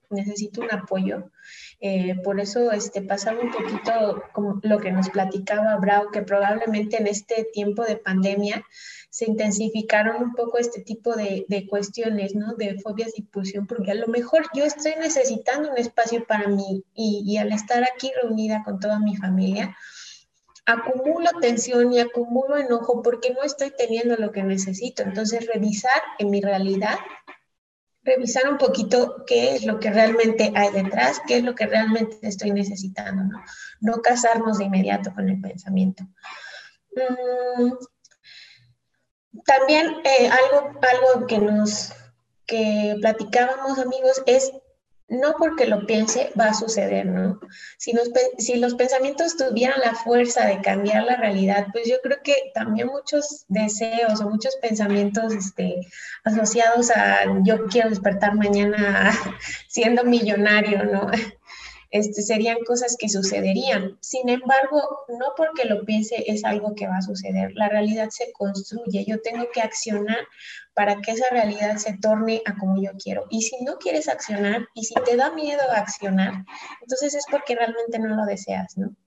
necesito un apoyo. Eh, por eso este, pasaba un poquito como lo que nos platicaba Brau, que probablemente en este tiempo de pandemia se intensificaron un poco este tipo de, de cuestiones, ¿no? De fobias de impulsión, porque a lo mejor yo estoy necesitando un espacio para mí y, y al estar aquí reunida con toda mi familia, acumulo tensión y acumulo enojo porque no estoy teniendo lo que necesito. Entonces, revisar en mi realidad, revisar un poquito qué es lo que realmente hay detrás, qué es lo que realmente estoy necesitando, ¿no? No casarnos de inmediato con el pensamiento. Mm, también eh, algo, algo que nos que platicábamos, amigos, es no porque lo piense va a suceder, ¿no? Si, nos, si los pensamientos tuvieran la fuerza de cambiar la realidad, pues yo creo que también muchos deseos o muchos pensamientos este, asociados a yo quiero despertar mañana siendo millonario, ¿no? Este, serían cosas que sucederían. Sin embargo, no porque lo piense es algo que va a suceder. La realidad se construye. Yo tengo que accionar para que esa realidad se torne a como yo quiero. Y si no quieres accionar y si te da miedo accionar, entonces es porque realmente no lo deseas, ¿no?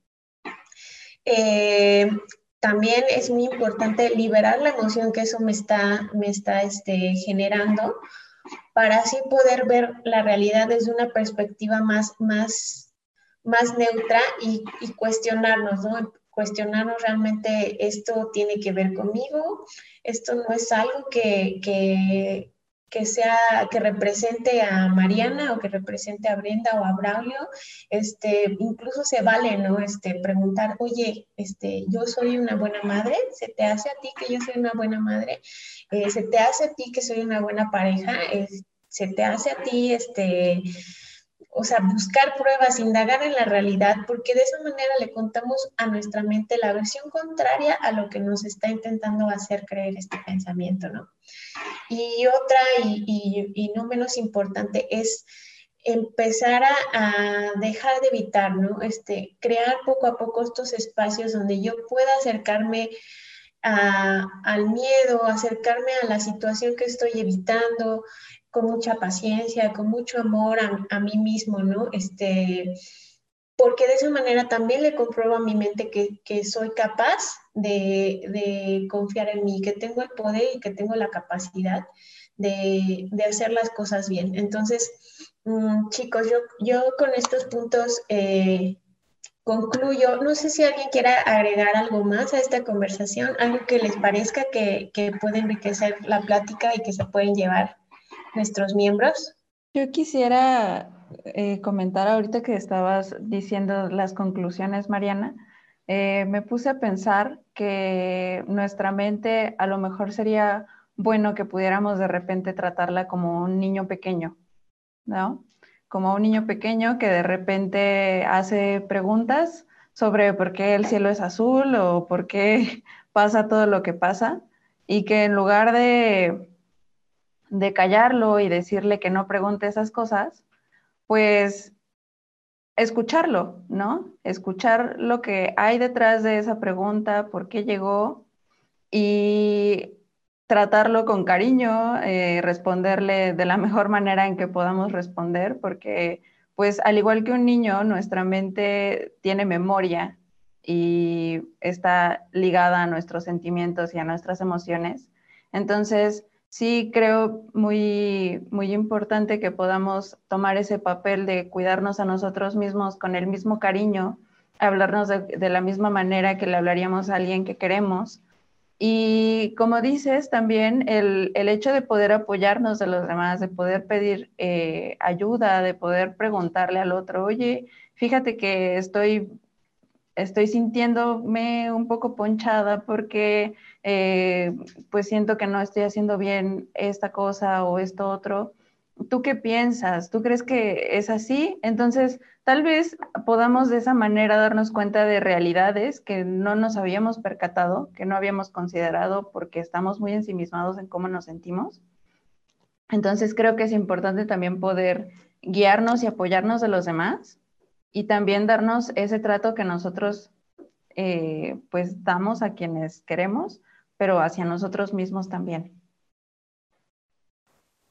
Eh, también es muy importante liberar la emoción que eso me está, me está este, generando para así poder ver la realidad desde una perspectiva más, más, más neutra y, y cuestionarnos, ¿no? Cuestionarnos realmente esto tiene que ver conmigo, esto no es algo que, que, que sea, que represente a Mariana o que represente a Brenda o a Braulio, este, incluso se vale, ¿no? Este, preguntar, oye, este, yo soy una buena madre, ¿se te hace a ti que yo soy una buena madre? Eh, ¿se te hace a ti que soy una buena pareja? Eh, ¿se te hace a ti, este, o sea, buscar pruebas, indagar en la realidad? Porque de esa manera le contamos a nuestra mente la versión contraria a lo que nos está intentando hacer creer este pensamiento, ¿no? Y otra, y, y, y no menos importante, es empezar a, a, dejar de evitar, ¿no? Este, crear poco a poco estos espacios donde yo pueda acercarme a, al miedo, acercarme a la situación que estoy evitando con mucha paciencia, con mucho amor a, a mí mismo, ¿no? Este, porque de esa manera también le compruebo a mi mente que, que soy capaz de, de, confiar en mí, que tengo el poder y que tengo la capacidad de, de hacer las cosas bien. Entonces, mmm, chicos, yo, yo con estos puntos eh, concluyo. No sé si alguien quiera agregar algo más a esta conversación, algo que les parezca que, que puede enriquecer la plática y que se pueden llevar nuestros miembros. Yo quisiera eh, comentar ahorita que estabas diciendo las conclusiones, Mariana. Eh, me puse a pensar que nuestra mente a lo mejor sería bueno que pudiéramos de repente tratarla como un niño pequeño, ¿no? Como un niño pequeño que de repente hace preguntas sobre por qué el cielo es azul o por qué pasa todo lo que pasa, y que en lugar de, de callarlo y decirle que no pregunte esas cosas, pues escucharlo, ¿no? Escuchar lo que hay detrás de esa pregunta, por qué llegó, y tratarlo con cariño, eh, responderle de la mejor manera en que podamos responder, porque pues al igual que un niño, nuestra mente tiene memoria y está ligada a nuestros sentimientos y a nuestras emociones. Entonces, sí creo muy, muy importante que podamos tomar ese papel de cuidarnos a nosotros mismos con el mismo cariño, hablarnos de, de la misma manera que le hablaríamos a alguien que queremos. Y como dices, también el, el hecho de poder apoyarnos de los demás, de poder pedir eh, ayuda, de poder preguntarle al otro, oye, fíjate que estoy, estoy sintiéndome un poco ponchada porque eh, pues siento que no estoy haciendo bien esta cosa o esto otro. ¿Tú qué piensas? ¿Tú crees que es así? Entonces, tal vez podamos de esa manera darnos cuenta de realidades que no nos habíamos percatado, que no habíamos considerado porque estamos muy ensimismados en cómo nos sentimos. Entonces, creo que es importante también poder guiarnos y apoyarnos de los demás y también darnos ese trato que nosotros eh, pues damos a quienes queremos, pero hacia nosotros mismos también.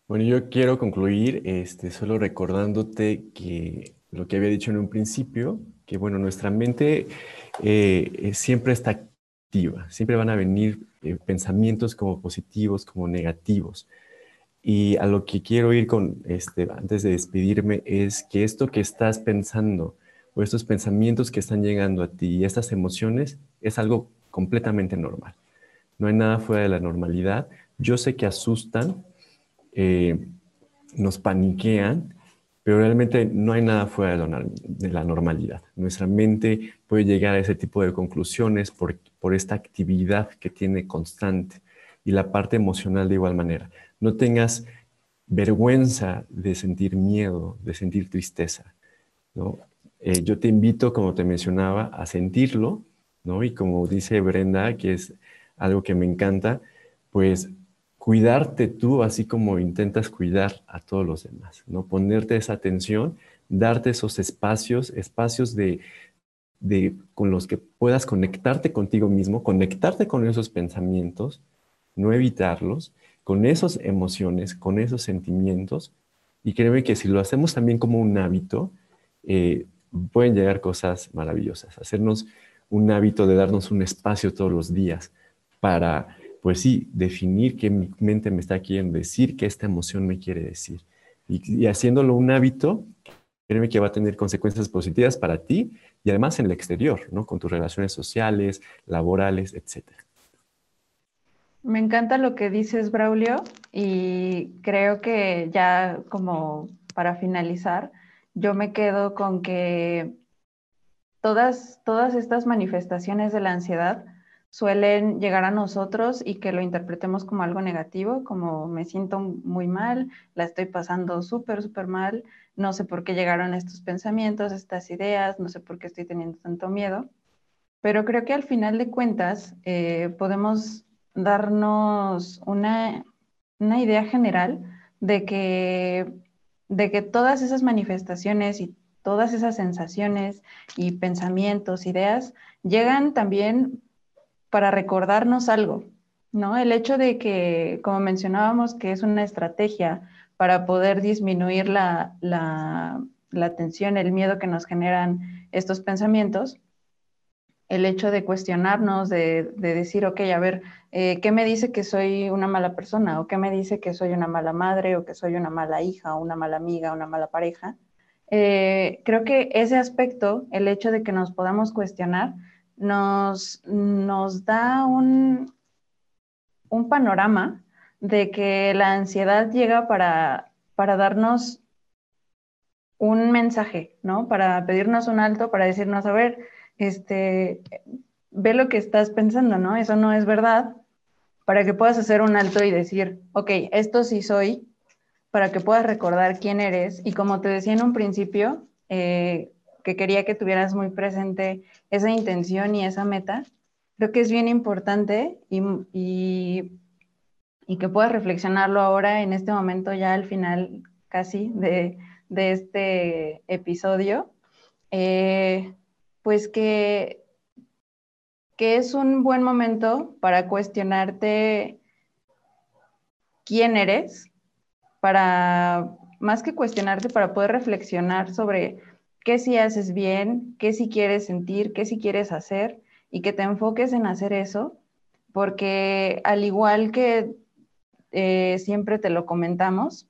Bueno, yo quiero concluir este, solo recordándote que lo que había dicho en un principio, que bueno, nuestra mente eh, eh, siempre está activa, siempre van a venir eh, pensamientos como positivos, como negativos. Y a lo que quiero ir con, este, antes de despedirme, es que esto que estás pensando o estos pensamientos que están llegando a ti y estas emociones es algo completamente normal. No hay nada fuera de la normalidad. Yo sé que asustan, eh, nos paniquean, pero realmente no hay nada fuera de, lo, de, la normalidad. Nuestra mente puede llegar a ese tipo de conclusiones por, por esta actividad que tiene constante y la parte emocional de igual manera. No tengas vergüenza de sentir miedo, de sentir tristeza, ¿no? Eh, yo te invito, como te mencionaba, a sentirlo, ¿no? Y como dice Brenda, que es algo que me encanta, pues cuidarte tú así como intentas cuidar a todos los demás, ¿no? Ponerte esa atención, darte esos espacios, espacios de, de, con los que puedas conectarte contigo mismo, conectarte con esos pensamientos, no evitarlos, con esas emociones, con esos sentimientos. Y créeme que si lo hacemos también como un hábito, eh, pueden llegar cosas maravillosas. Hacernos un hábito de darnos un espacio todos los días para, pues sí, definir qué mi mente me está queriendo decir, qué esta emoción me quiere decir. Y, y haciéndolo un hábito, créeme que va a tener consecuencias positivas para ti y además en el exterior, ¿no? Con tus relaciones sociales, laborales, etcétera. Me encanta lo que dices, Braulio, y creo que ya como para finalizar, yo me quedo con que todas, todas estas manifestaciones de la ansiedad suelen llegar a nosotros y que lo interpretemos como algo negativo, como me siento muy mal, la estoy pasando súper, súper mal, no sé por qué llegaron estos pensamientos, estas ideas, no sé por qué estoy teniendo tanto miedo, pero creo que al final de cuentas eh, podemos darnos una, una idea general de que, de que todas esas manifestaciones y todas esas sensaciones y pensamientos, ideas, llegan también para recordarnos algo, ¿no? El hecho de que, como mencionábamos, que es una estrategia para poder disminuir la, la, la tensión, el miedo que nos generan estos pensamientos, el hecho de cuestionarnos, de, de decir, ok, a ver, eh, ¿qué me dice que soy una mala persona? ¿O qué me dice que soy una mala madre? ¿O que soy una mala hija? ¿O una mala amiga? ¿Una mala pareja? Eh, creo que ese aspecto, el hecho de que nos podamos cuestionar, nos, nos da un, un panorama de que la ansiedad llega para, para darnos un mensaje, ¿no? Para pedirnos un alto, para decirnos, a ver, este, ve lo que estás pensando, ¿no? Eso no es verdad, para que puedas hacer un alto y decir, ok, esto sí soy, para que puedas recordar quién eres. Y como te decía en un principio, eh, que quería que tuvieras muy presente esa intención y esa meta, creo que es bien importante y, y, y que puedas reflexionarlo ahora en este momento, ya al final casi de, de este episodio, eh, pues que, que es un buen momento para cuestionarte quién eres, para, más que cuestionarte, para poder reflexionar sobre qué sí haces bien, qué sí quieres sentir, qué sí quieres hacer, y que te enfoques en hacer eso, porque al igual que eh, siempre te lo comentamos,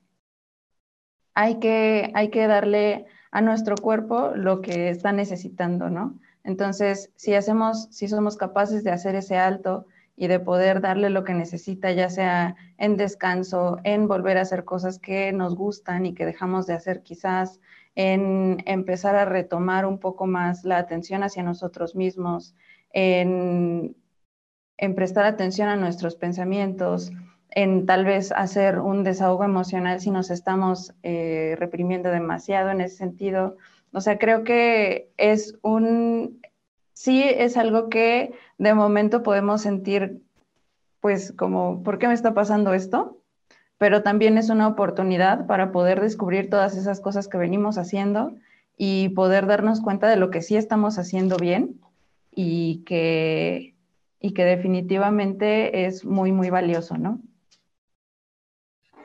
hay que, hay que darle a nuestro cuerpo lo que está necesitando, ¿no? Entonces, si hacemos, si somos capaces de hacer ese alto y de poder darle lo que necesita, ya sea en descanso, en volver a hacer cosas que nos gustan y que dejamos de hacer quizás, en empezar a retomar un poco más la atención hacia nosotros mismos, en, en prestar atención a nuestros pensamientos, en tal vez hacer un desahogo emocional si nos estamos eh, reprimiendo demasiado en ese sentido. O sea, creo que es un, sí es algo que de momento podemos sentir, pues como, ¿por qué me está pasando esto? Pero también es una oportunidad para poder descubrir todas esas cosas que venimos haciendo y poder darnos cuenta de lo que sí estamos haciendo bien y que, y que definitivamente es muy, muy valioso, ¿no?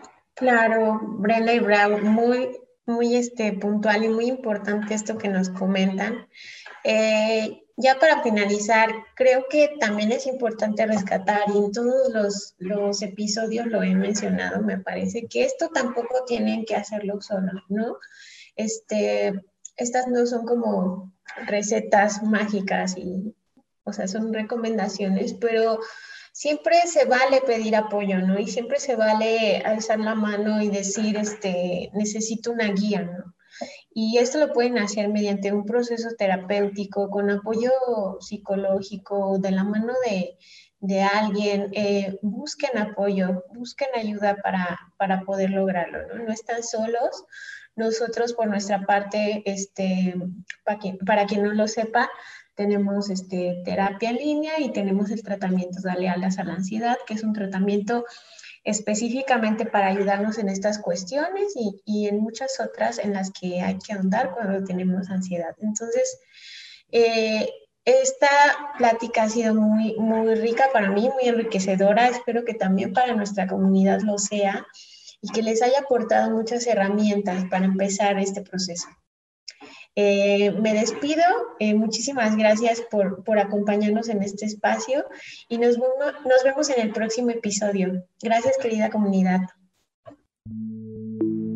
Claro, Brenda y Brown, muy, muy este, puntual y muy importante esto que nos comentan. Eh, ya para finalizar, creo que también es importante rescatar, y en todos los, los episodios lo he mencionado, me parece, que esto tampoco tienen que hacerlo solos, ¿no? Este, estas no son como recetas mágicas, y, o sea, son recomendaciones, pero siempre se vale pedir apoyo, ¿no? Y siempre se vale alzar la mano y decir, este, necesito una guía, ¿no? Y esto lo pueden hacer mediante un proceso terapéutico, con apoyo psicológico, de la mano de, de alguien. Eh, busquen apoyo, busquen ayuda para, para poder lograrlo, ¿no? No están solos. Nosotros, por nuestra parte, este, para, quien, para quien no lo sepa, tenemos este, terapia en línea y tenemos el tratamiento Dale Alas a la Ansiedad, que es un tratamiento específicamente para ayudarnos en estas cuestiones y, y en muchas otras en las que hay que ahondar cuando tenemos ansiedad. Entonces, eh, esta plática ha sido muy, muy rica para mí, muy enriquecedora. Espero que también para nuestra comunidad lo sea y que les haya aportado muchas herramientas para empezar este proceso. Eh, me despido, eh, muchísimas gracias por, por acompañarnos en este espacio y nos, nos vemos en el próximo episodio. Gracias, querida comunidad.